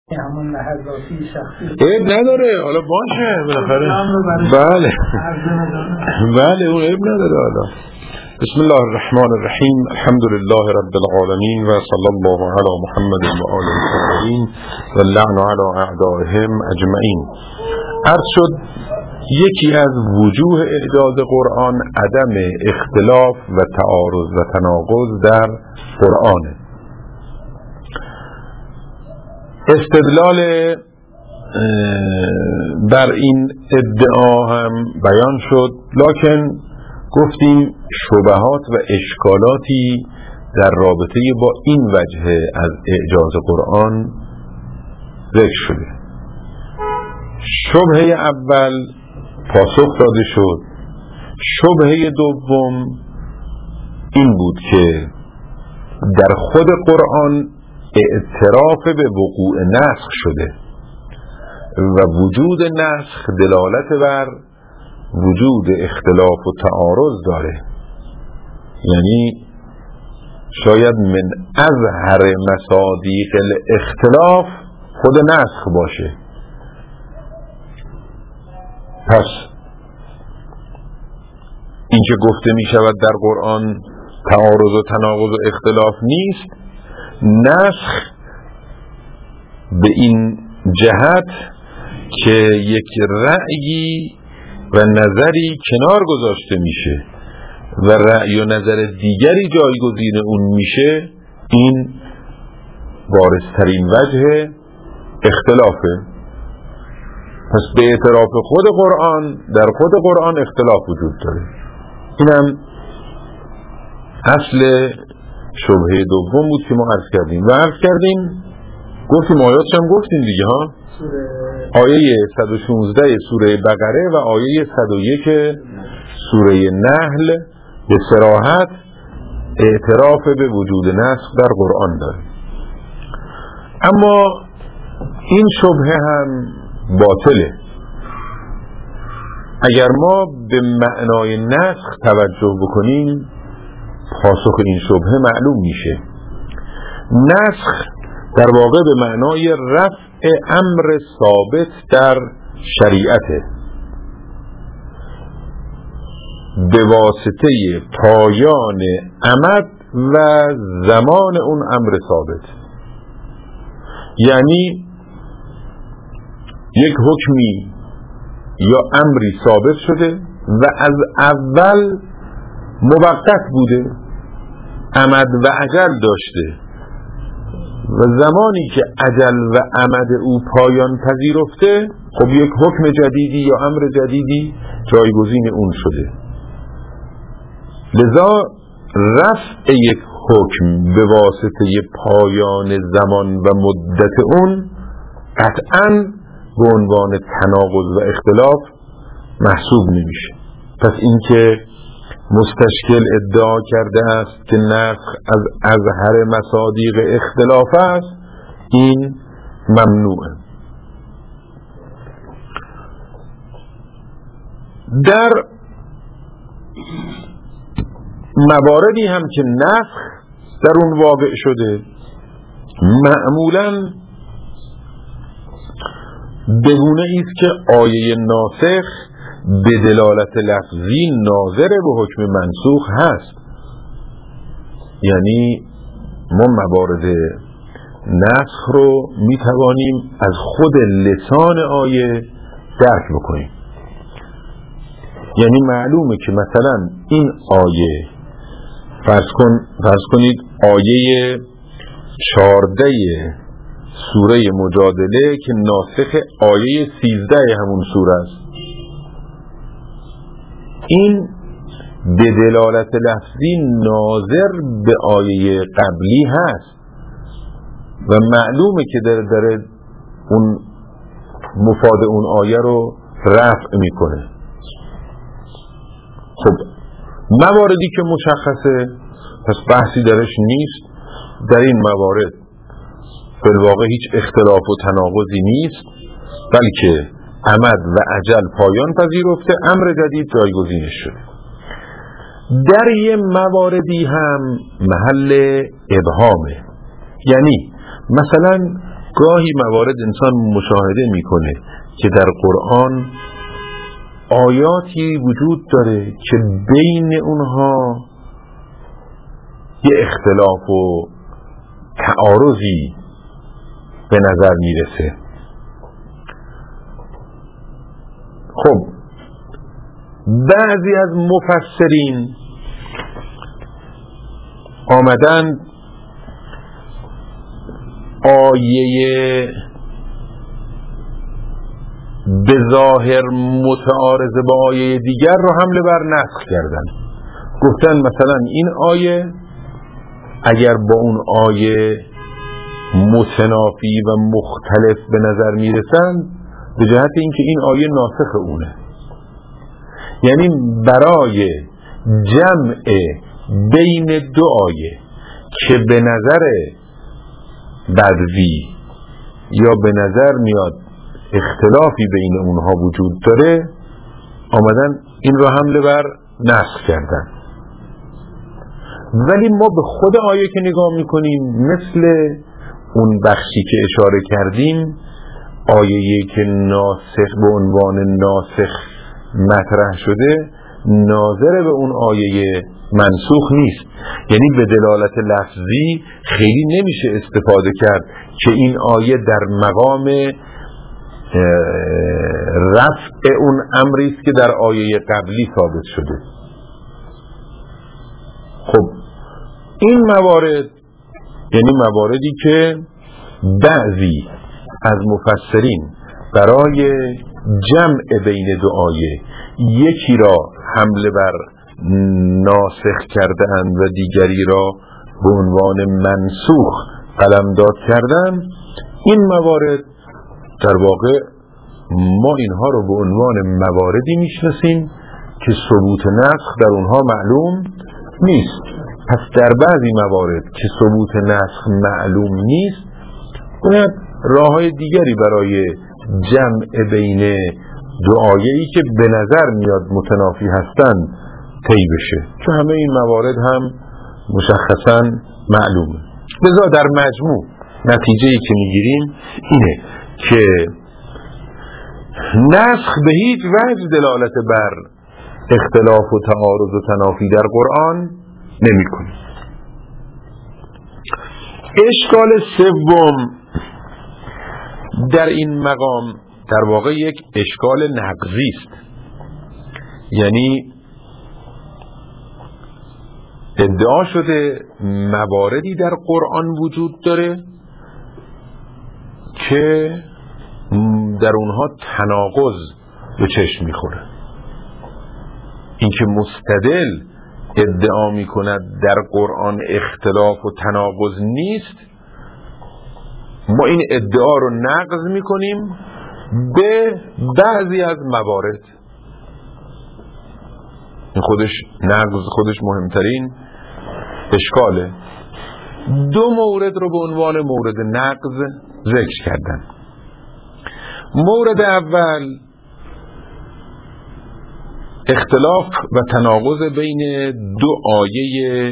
همون لحظاتی شخصی عیب نداره، حالا باشه بالاخره. بله اون عیب نداره. حالا بسم الله الرحمن الرحیم، الحمد لله رب العالمین و صلی الله علی محمد و آله الطاهرین و اللعن علی اعدائهم اجمعین. عرض شد یکی از وجوه اعجاز قرآن عدم اختلاف و تعارض و تناقض در قرآنه. استدلال بر این ادعا هم بیان شد، لکن گفتیم شبهات و اشکالاتی در رابطه با این وجه از اعجاز قرآن ذکر شده. شبهه اول پاسخ داده شد. شبهه دوم این بود که در خود قرآن اعتراف به وقوع نسخ شده و وجود نسخ دلالت بر وجود اختلاف و تعارض داره. یعنی شاید من اظهر مصادیق الاختلاف خود نسخ باشه. پس این که گفته می شود در قرآن تعارض و تناقض و اختلاف نیست، نسخ به این جهت که یک رأیی و نظری کنار گذاشته میشه و رأی و نظر دیگری جایگزین اون میشه، این بارزترین وجه اختلافه. پس به اعتراف خود قرآن در خود قرآن اختلاف وجود داره. اینم اصل شبهه دوم بود که ما عرض کردیم گفتیم آیاتش هم گفتیم دیگه ها. آیه 116 سوره بقره و آیه 101 سوره نحل به صراحت اعتراف به وجود نسخ در قرآن داره. اما این شبهه هم باطله. اگر ما به معنای نسخ توجه بکنیم پاسخ این شبهه معلوم میشه. نسخ در واقع به معنای رفع امر ثابت در شریعته به واسطه پایان امد و زمان اون امر ثابت. یعنی یک حکمی یا امری ثابت شده و از اول موقت بوده، امد و اجل داشته و زمانی که اجل و امد او پایان پذیرفته، خب یک حکم جدیدی یا امر جدیدی جایگزین اون شده. لذا رفع یک حکم به واسطه پایان زمان و مدت اون قطعاً به عنوان تناقض و اختلاف محسوب نمیشه. پس این که مستشکل ادعا کرده است که نسخ از اظهر مصادیق اختلاف است، این ممنوعه. در مواردی هم که نسخ در اون واقع شده، معمولاً بگونه ایست که آیه ناسخ به دلالت لفظی ناظر به حکم منسوخ هست. یعنی ما موارد نسخ رو میتوانیم از خود لسان آیه درک بکنیم. یعنی معلومه که مثلا این آیه فرض کنید آیه 14 سوره مجادله که ناسخ آیه 13 همون سوره است، این به دلالت لفظی ناظر به آیه قبلی هست و معلومه که داره اون مفاد اون آیه رو رفع میکنه. خب مواردی که مشخصه پس بحثی درش نیست. در این موارد بالواقع هیچ اختلاف و تناقضی نیست، بلکه امد و اجل پایان پذیرفته، امر جدید جایگزینش شده. در یه مواردی هم محل ابهامه. یعنی مثلا گاهی موارد انسان مشاهده میکنه که در قرآن آیاتی وجود داره که بین اونها یه اختلاف و تعارضی به نظر میرسه. خب بعضی از مفسرین آمدن آیه به ظاهر متعارض با آیه دیگر رو حمله بر نسخ کردن. گفتن مثلا این آیه اگر با اون آیه متنافی و مختلف به نظر میرسند به جهت اینکه این آیه ناسخ اونه، یعنی برای جمع بین دو آیه که به نظر بدوی یا به نظر میاد اختلافی بین اونها وجود داره آمدن این رو حمله بر نسخ کردن. ولی ما به خود آیه که نگاه میکنیم مثل اون بخشی که اشاره کردیم، آیه‌ای که ناسخ به عنوان ناسخ مطرح شده ناظر به اون آیه منسوخ نیست، یعنی به دلالت لفظی خیلی نمیشه استفاده کرد که این آیه در مقام رفع اون امری است که در آیه قبلی ثابت شده. خب این موارد یعنی مواردی که بعضی از مفسرین برای جمع بین دو آیه یکی را حمله بر ناسخ کردند و دیگری را به عنوان منسوخ قلمداد کردند، این موارد در واقع ما اینها رو به عنوان مواردی میشناسیم که ثبوت نسخ در اونها معلوم نیست. پس در بعضی موارد که ثبوت نسخ معلوم نیست باید راه‌های دیگری برای جمع بین دو آیه‌ای که به نظر میاد متنافی هستند طی بشه، چون همه این موارد هم مشخصاً معلومه. لذا در مجموع نتیجه‌ای که میگیریم اینه که نسخ به هیچ وجه دلالت بر اختلاف و تعارض و تنافی در قرآن نمی‌کنه. اشکال سوم در این مقام در واقع یک اشکال نقضی است، یعنی ادعا شده مواردی در قرآن وجود داره که در اونها تناقض به چشم میخوره. این که مستدل ادعا میکند در قرآن اختلاف و تناقض نیست، ما این ادعا رو نقض میکنیم به بعضی از موارد. این خودش مهمترین اشکاله. دو مورد رو به عنوان مورد نقض ذکر کردن. مورد اول اختلاف و تناقض بین دو آیه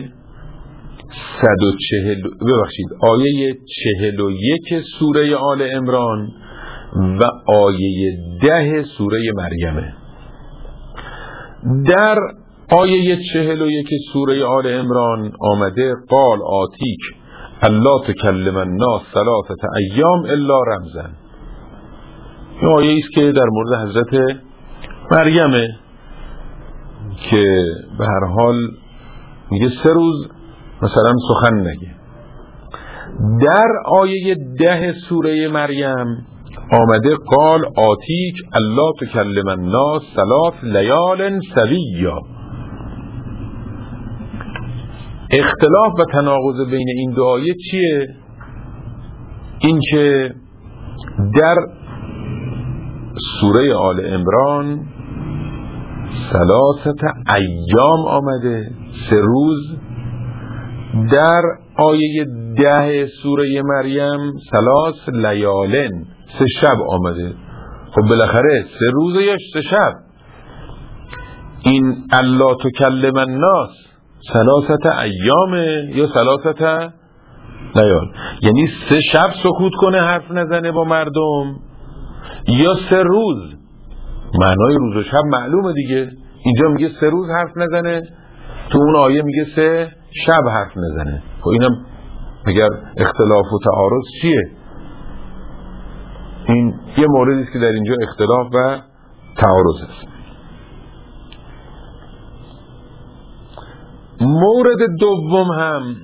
41 سوره آل عمران و آیه 10 سوره مریم. در آیه 41 سوره آل عمران آمده قال آتیک الا تکلم الناس 3 ایام الا رمزا. این آیه است که در مورد حضرت مریمه که به هر حال میگه 3 روز مثلا سخن نگه. در آیه 10 سوره مریم آمده قال آتیک الا تکلم الناس 3 لیال سویا. اختلاف و تناقض بین این دو آیه چیه؟ این که در سوره آل عمران 3 ایام آمده 3 روز، در آیه 10 سوره مریم 3 لیالن 3 شب آمده. خب بالاخره 3 روز یا 3 شب. این الا تکلم الناس 3 ایام یا 3 نیاد. یعنی 3 شب سکوت کنه حرف نزنه با مردم یا 3 روز؟ معنای روز و شب معلومه دیگه. اینجا میگه 3 روز حرف نزنه، تو اون آیه میگه 3 شب حرف نزنه. خب اینم اگر اختلاف و تعارض چیه؟ این یه موردی است که در اینجا اختلاف و تعارض است. مورد دوم هم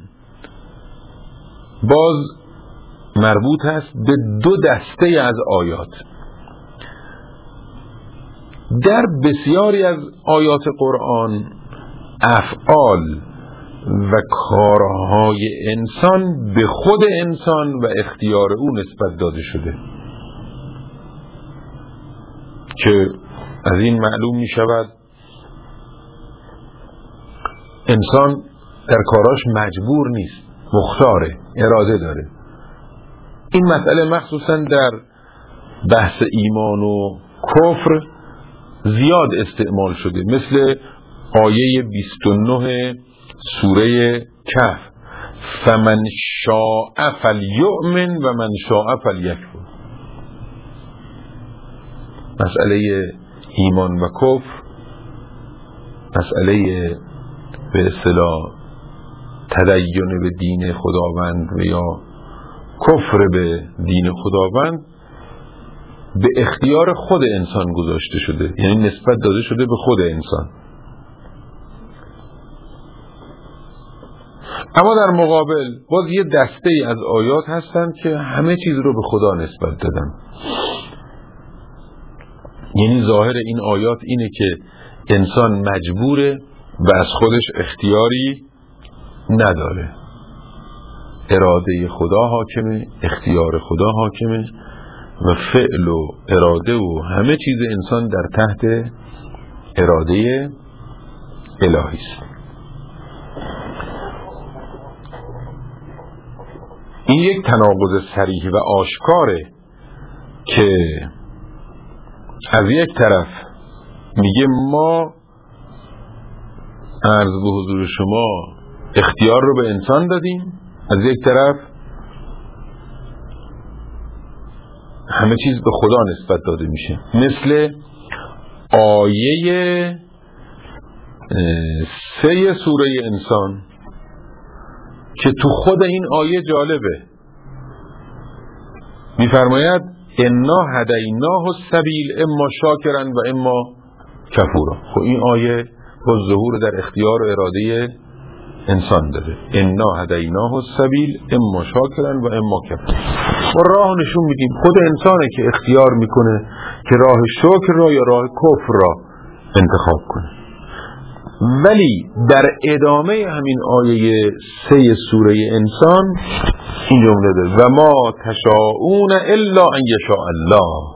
باز مربوط است به 2 دسته از آیات. در بسیاری از آیات قرآن افعال و کارهای انسان به خود انسان و اختیار او نسبت داده شده که از این معلوم می شود انسان در کاراش مجبور نیست، مختاره، اراده داره. این مسئله مخصوصا در بحث ایمان و کفر زیاد استعمال شده، مثل آیه 29 سوره کهف فمن شاء فلیؤمن و من شاء فلیکفر. مسئله ایمان و کفر، مسئله به اصطلاح تدین به دین خداوند و یا کفر به دین خداوند به اختیار خود انسان گذاشته شده، یعنی نسبت داده شده به خود انسان. اما در مقابل باز یه دسته از آیات هستند که همه چیز رو به خدا نسبت دادن. یعنی ظاهر این آیات اینه که انسان مجبوره و از خودش اختیاری نداره. اراده خدا حاکمه، اختیار خدا حاکمه و فعل و اراده و همه چیز انسان در تحت اراده الهی است. این یک تناقض صریح و آشکاره که از یک طرف میگه ما عرض به حضور شما اختیار رو به انسان دادیم، از یک طرف همه چیز به خدا نسبت داده میشه. مثل آیه 3 سوره انسان که تو خود این آیه جالبه، میفرماید انا هدیناه السبیل اما شاکرا و اما کفورا. خب این آیه با ظهور در اختیار و اراده انسان داره. انا هدیناه السبیل اما شاکرا و اما کفورا. و راه نشون میدیم، خود انسانه که اختیار میکنه که راه شکر را یا راه کفر را انتخاب کنه. ولی در ادامه همین آیه 3 سوره انسان این جمله داره و ما تشاءون الا ان یشاء الله.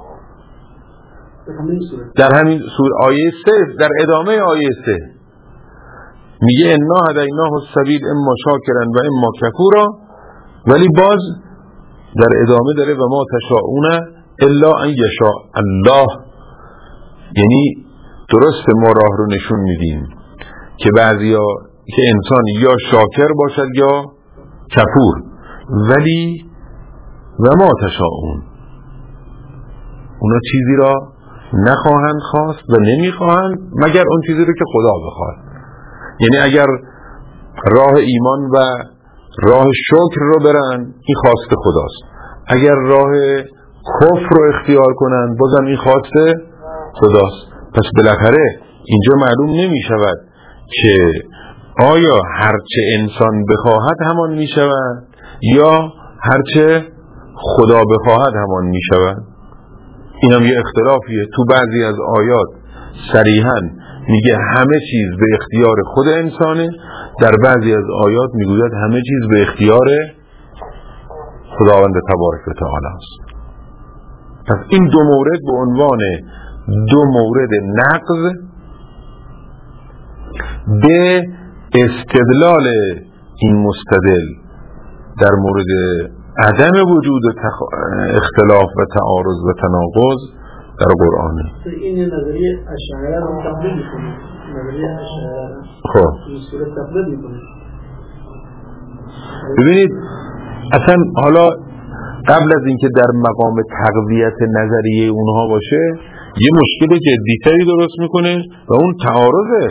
در همین سوره آیه 3 در ادامه آیه 3 میگه انا هدیناه السبیل اما شاکرا و اما کفورا، ولی باز در ادامه داره و ما تشاءون الا ان یشاء الله. یعنی درست ما راه رو نشون میدیم که بعضیا که انسان یا شاکر باشد یا کفور، ولی و ما تشاءون اونا چیزی را نخواهند خواست و نمیخواهند مگر اون چیزی رو که خدا بخواد. یعنی اگر راه ایمان و راه شکر رو برن این خواست خداست، اگر راه کفر رو اختیار کنن بازم این خواست خداست. پس بالاخره اینجا معلوم نمی شود که آیا هرچه انسان بخواهد همان می شود یا هرچه خدا بخواهد همان می شود. این هم یه اختلافیه. تو بعضی از آیات صریحاً میگه همه چیز به اختیار خود انسانه، در بعضی از آیات میگوید همه چیز به اختیار خداوند تبارک و تعالی است. پس این 2 مورد به عنوان 2 مورد نقض به استدلال این مستدل در مورد عدم وجود اختلاف و تعارض و تناقض در قرآنه. این نظریه اشاعره رو تقلیل می‌کنه. نظریه اشاعره خب این صورت تقلیل می‌کنه. ببینید اصلا حالا قبل از اینکه در مقام تقویت نظریه اونها باشه یه مشکل جدی‌تری درست میکنه و اون تعارضه.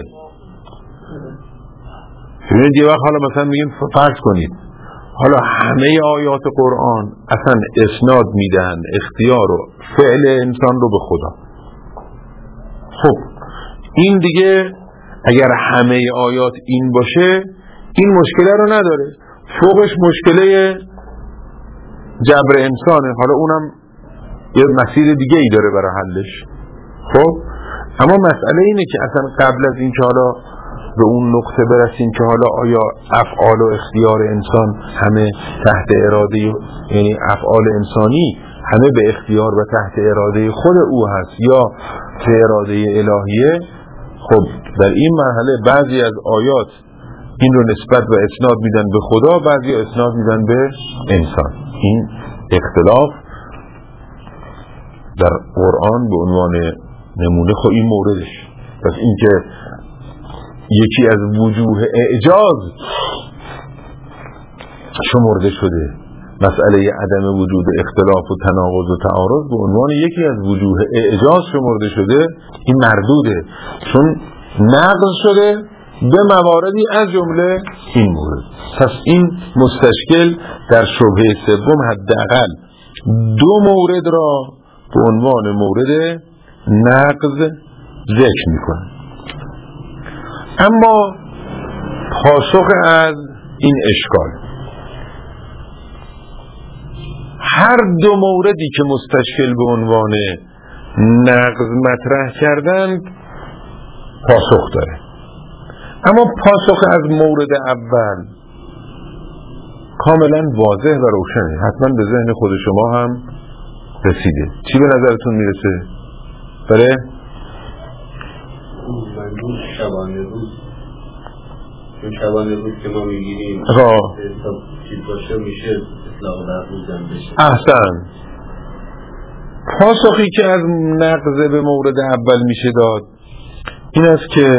ببینید یه وقت حالا مثلا میگیم فرض کنید حالا همه آیات قرآن اصلا اسناد میدن اختیار و فعل انسان رو به خدا. خب این دیگه اگر همه آیات این باشه این مشکل رو نداره، فوقش مشکله جبر انسانه، حالا اونم یه مسیر دیگه ای داره برای حلش. خب اما مسئله اینه که اصلا قبل از این که حالا به اون نقطه برسیم که حالا آیا افعال و اختیار انسان همه تحت اراده، یعنی افعال انسانی همه به اختیار و تحت اراده خود او هست یا به اراده الهیه، خب در این مرحله بعضی از آیات این رو نسبت و اسناد میدن به خدا، بعضی اسناد میدن به انسان. این اختلاف در قرآن به عنوان نمونه خب این موردش. پس این که یکی از وجوه اعجاز شمرده شده، مسئله عدم وجود اختلاف و تناقض و تعارض به عنوان یکی از وجوه اعجاز شمرده شده، این مردوده چون نقض شده به مواردی از جمله این مورد. پس این مستشکل در شبهه سوم حداقل دو مورد را به عنوان مورد نقض ذکر میکنه. اما پاسخ از این اشکال، هر دو موردی که مستشکل به عنوان نقض مطرح کردند پاسخ داره، اما پاسخ از مورد اول کاملا واضح و روشنه، حتما به ذهن خود شما هم رسیده. چی به نظرتون میرسه؟ بله؟ شبانه روز، چون شبانه روز که ما میگیریم چیز باشه میشه اطلاق در روزم بشه. احسن. پاسخی که از نقض به مورد اول میشه داد این است که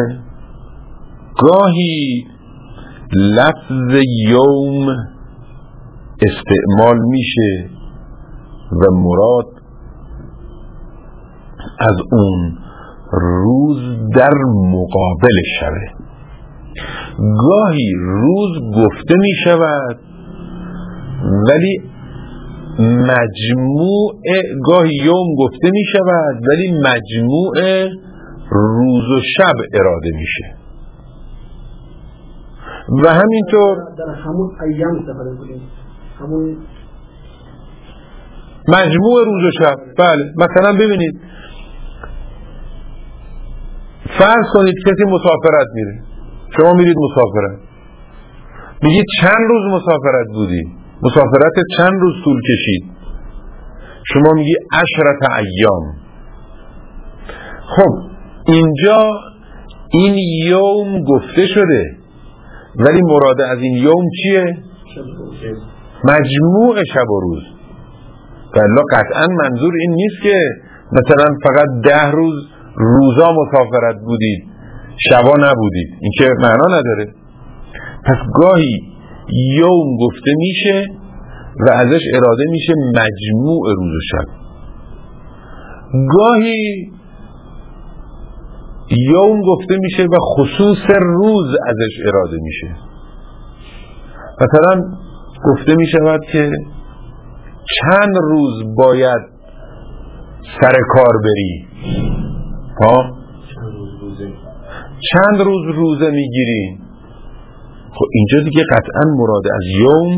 گاهی لفظ یوم استعمال میشه و مراد از اون روز در مقابل شبه. گاهی روز گفته می شود ولی گاهی یوم گفته می شود ولی مجموع روز و شب اراده میشه و همینطور در همون ایام استفاده کنیم، همون مجموع روز و شب. بله مثلا ببینید فرض کنید کسی مسافرت میره، شما میرید مسافرت، میگید چند روز مسافرت بودی، مسافرت چند روز طول کشید، شما میگی 10 ایام. خب اینجا این یوم گفته شده ولی مراد از این یوم چیه؟ مجموع شب و روز. بله قطعا منظور این نیست که مثلا فقط 10 روز روزا مسافرت بودید شبا نبودید، این که معنا نداره. پس گاهی یوم گفته میشه و ازش اراده میشه مجموع روز و شب، گاهی یوم گفته میشه و خصوص روز ازش اراده میشه. مثلا گفته میشود که چند روز باید سر کار بری، چند روز روزه میگیری. خب اینجا دیگه قطعا مراد از یوم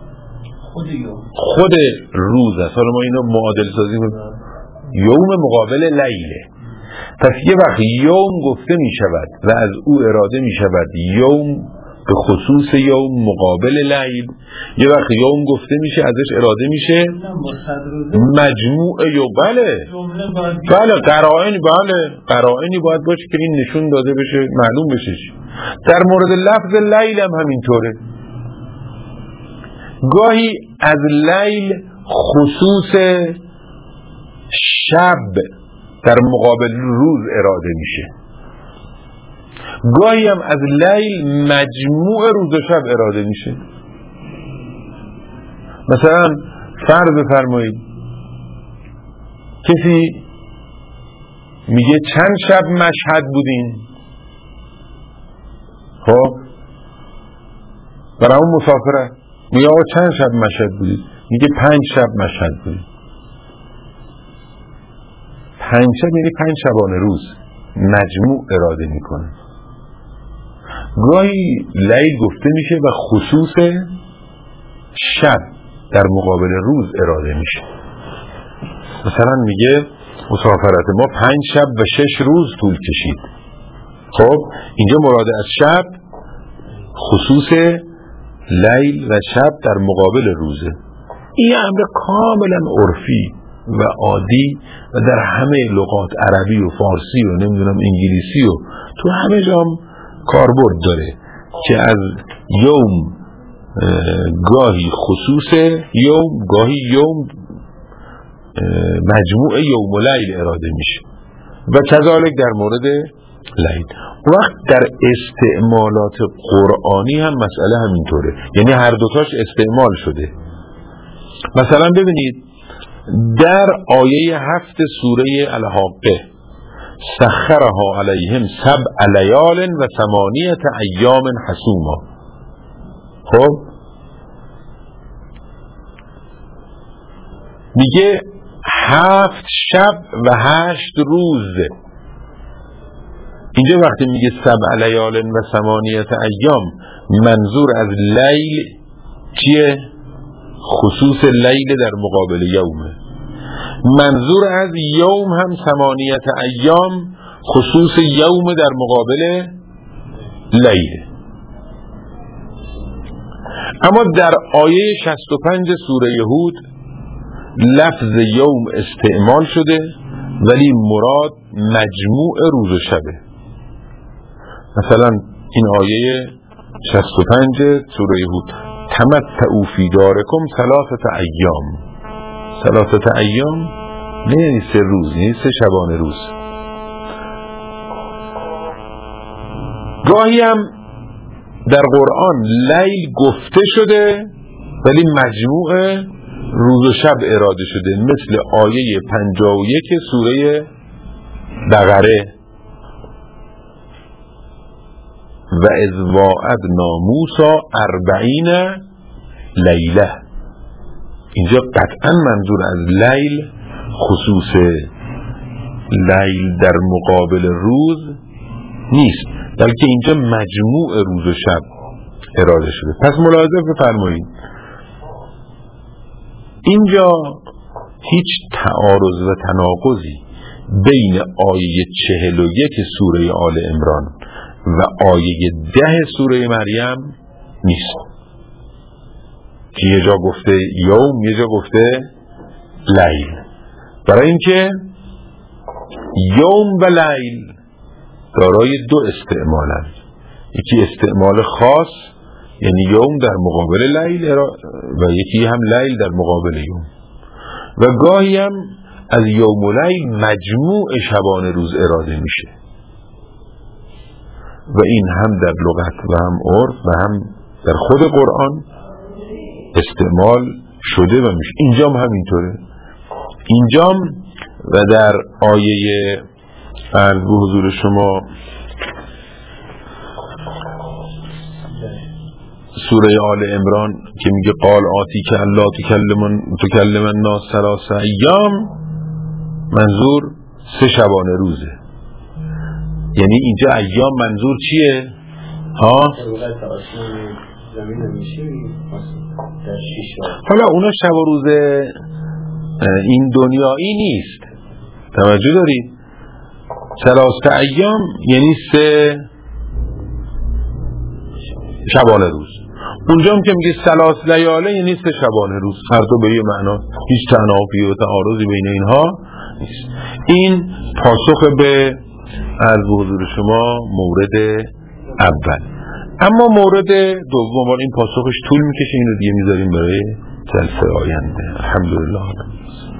خود روز است. حالا ما اینو معادل سازی کنیم، یوم مقابل لیله. پس یه وقت یوم گفته می شود و از او اراده می شود یوم به خصوص یوم مقابل لیل، یه وقت یوم گفته میشه ازش اراده میشه مجموع یوم. بله قرائنی باید باشه که این نشون داده بشه، معلوم بشه. در مورد لفظ لیل هم همینطوره، گاهی از لیل خصوص شب در مقابل روز اراده میشه، گاهی هم از لیل مجموع روز و شب اراده میشه. مثلا فرض بفرمایید کسی میگه چند شب مشهد بودین، خب برای اون مسافره میگه آقا چند شب مشهد بودید، میگه 5 شب مشهد بودید. 5 شب یعنی 5 شبانه روز مجموع اراده میکنه. گاهی لیل گفته میشه و خصوص شب در مقابل روز اراده میشه. مثلا میگه مسافرت ما 5 شب و 6 روز طول کشید. خب اینجا مراد از شب خصوص لیل و شب در مقابل روزه. این امر کاملا عرفی و عادی و در همه لغات عربی و فارسی و نمیدونم انگلیسی و تو همه جام کاربرد داره که از یوم گاهی خصوص یوم، گاهی یوم مجموع یوم و لیل اراده میشه و کذالک در مورد لیل. وقت در استعمالات قرآنی هم مسئله همینطوره، یعنی هر دوتاش استعمال شده. مثلا ببینید در آیه 7 سوره الحاقه سخرها علیهم 7 لیال و 8 ایام حسوما. خب میگه 7 شب و 8 روز. اینجا وقتی میگه 7 لیال و 8 ایام منظور از لیل چیه؟ خصوص لیل در مقابل یومه. منظور از یوم هم 8 ایام خصوص یوم در مقابل لیل. اما در آیه 65 سوره هود لفظ یوم استعمال شده ولی مراد مجموع روز و شبه. مثلا این آیه 65 سوره هود تمتعوا فی دارکم 3 ایام. 3 ایام نه یعنی 3 روز، یعنی 3 شبانه روز. گاهی هم در قرآن لیل گفته شده ولی مجموع روز و شب اراده شده، مثل آیه 51 سوره بقره و اذ واعدنا موسی 40 لیله. اینجا قطعا منظور از لیل خصوص لیل در مقابل روز نیست، بلکه اینجا مجموع روز و شب اراده شده. پس ملاحظه بفرمایید اینجا هیچ تعارض و تناقضی بین آیه 41 سوره آل عمران و آیه 10 سوره مریم نیست که یه جا گفته یوم یه جا گفته لیل، برای اینکه یوم و لیل دارای 2 استعمالن. یکی استعمال خاص یعنی یوم در مقابل لیل و یکی هم لیل در مقابل یوم، و گاهی هم از یوم و لیل مجموع شبانه روز اراده میشه و این هم در لغت و هم عرف و هم در خود قرآن استعمال شده و میشه. اینجام همینطوره. اینجام و در آیه عرض به حضور شما سوره آل عمران که میگه قال آتی که الله تکلم الناس 3 ایام، منظور 3 شبانه روزه. یعنی اینجا ایام منظور چیه؟ حالا اونا شب و روز این دنیایی نیست، توجه دارید؟ 3 ایام یعنی 3 شبانه روز. اونجا هم که میگه 3 لیاله یعنی 3 شبانه روز، هر دو به یه معنا، هیچ تنافی و تعارضی بین اینها نیست. این پاسخ به عرض به حضور شما مورد اول. اما مورد دوم، این پاسخش طول میکشه، اینو دیگه میذاریم برای جلسه آینده. الحمدلله.